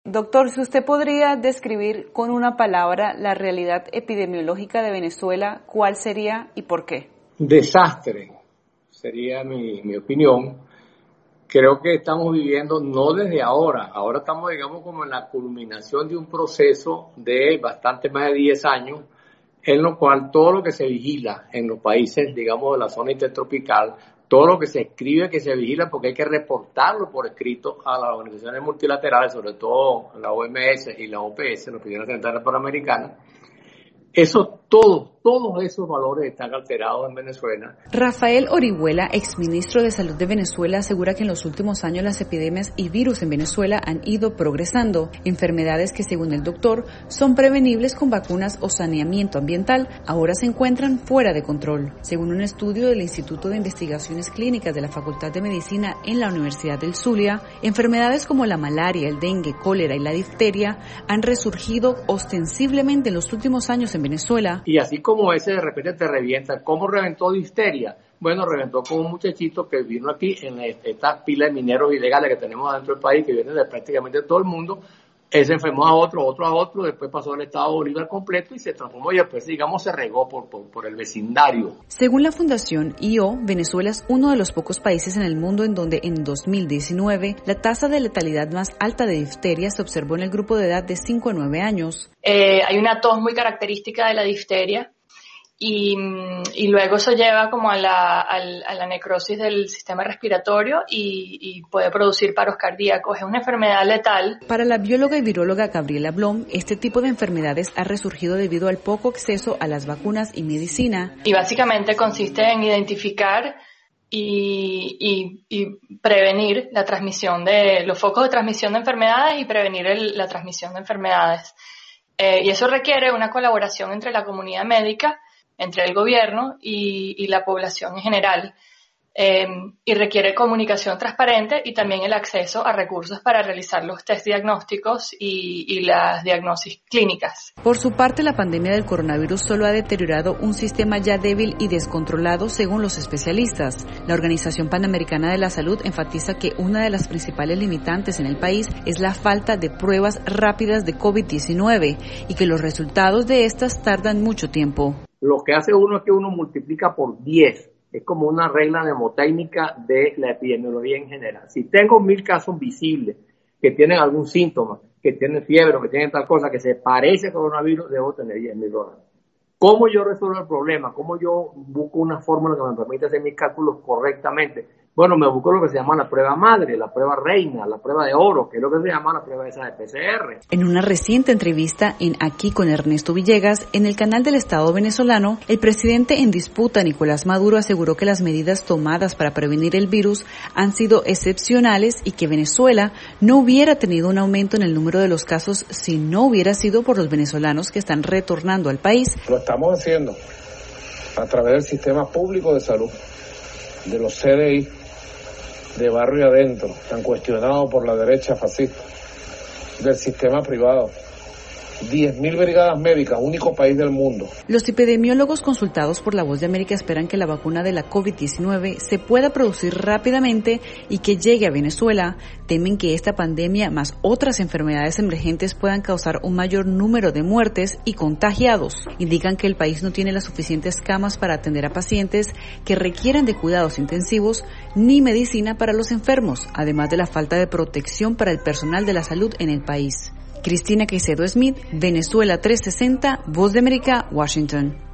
Doctor, si usted podría describir con una palabra la realidad epidemiológica de Venezuela, ¿cuál sería y por qué? Desastre, sería mi opinión. Creo que estamos viviendo, no desde ahora estamos, digamos, como en la culminación de un proceso de bastante más de 10 años, en lo cual todo lo que se vigila en los países, digamos, de la zona intertropical, todo lo que se escribe, que se vigila, porque hay que reportarlo por escrito a las organizaciones multilaterales, sobre todo la OMS y la OPS, la Oficina Central Panamericana. Todos esos valores están alterados en Venezuela. Rafael Orihuela, exministro de Salud de Venezuela, asegura que en los últimos años las epidemias y virus en Venezuela han ido progresando. Enfermedades que, según el doctor, son prevenibles con vacunas o saneamiento ambiental, ahora se encuentran fuera de control. Según un estudio del Instituto de Investigaciones Clínicas de la Facultad de Medicina en la Universidad del Zulia, enfermedades como la malaria, el dengue, cólera y la difteria han resurgido ostensiblemente en los últimos años en Venezuela. Y así como ese de repente te revienta, ¿cómo reventó difteria? Bueno, reventó con un muchachito que vino aquí en esta pila de mineros ilegales que tenemos dentro del país, que vienen de prácticamente todo el mundo. Él se enfermó a otro, después pasó al estado Bolívar completo y se transformó y después, digamos, se regó por el vecindario. Según la Fundación IO, Venezuela es uno de los pocos países en el mundo en donde en 2019 la tasa de letalidad más alta de difteria se observó en el grupo de edad de 5 a 9 años. Hay una tos muy característica de la difteria y luego eso lleva como a la necrosis del sistema respiratorio y puede producir paros cardíacos. Es una enfermedad letal. Para la bióloga y viróloga Gabriela Blom, este tipo de enfermedades ha resurgido debido al poco acceso a las vacunas y medicina. Y básicamente consiste en identificar y prevenir la transmisión de los focos de transmisión de enfermedades y prevenir la transmisión de enfermedades. Y eso requiere una colaboración entre la comunidad médica, entre el gobierno y la población en general. Y requiere comunicación transparente y también el acceso a recursos para realizar los test diagnósticos y las diagnosis clínicas. Por su parte, la pandemia del coronavirus solo ha deteriorado un sistema ya débil y descontrolado según los especialistas. La Organización Panamericana de la Salud enfatiza que una de las principales limitantes en el país es la falta de pruebas rápidas de COVID-19 y que los resultados de estas tardan mucho tiempo. Lo que hace uno es que uno multiplica por 10. Es como una regla mnemotécnica de la epidemiología en general. Si tengo 1000 casos visibles que tienen algún síntoma, que tienen fiebre o que tienen tal cosa que se parece al coronavirus, debo tener 10,000 dólares. ¿Cómo yo resuelvo el problema? ¿Cómo yo busco una fórmula que me permita hacer mis cálculos correctamente? Bueno, me busco lo que se llama la prueba madre, la prueba reina, la prueba de oro, que es lo que se llama la prueba esa de PCR. En una reciente entrevista en Aquí con Ernesto Villegas, en el canal del Estado venezolano, el presidente en disputa, Nicolás Maduro, aseguró que las medidas tomadas para prevenir el virus han sido excepcionales y que Venezuela no hubiera tenido un aumento en el número de los casos si no hubiera sido por los venezolanos que están retornando al país. Lo estamos haciendo a través del sistema público de salud, de los CDI, de barrio adentro, tan cuestionado por la derecha fascista, del sistema privado. 10,000 brigadas médicas, único país del mundo. Los epidemiólogos consultados por La Voz de América esperan que la vacuna de la COVID-19 se pueda producir rápidamente y que llegue a Venezuela. Temen que esta pandemia más otras enfermedades emergentes puedan causar un mayor número de muertes y contagiados. Indican que el país no tiene las suficientes camas para atender a pacientes que requieran de cuidados intensivos ni medicina para los enfermos, además de la falta de protección para el personal de la salud en el país. Cristina Caicedo Smith, Venezuela 360, Voz de América, Washington.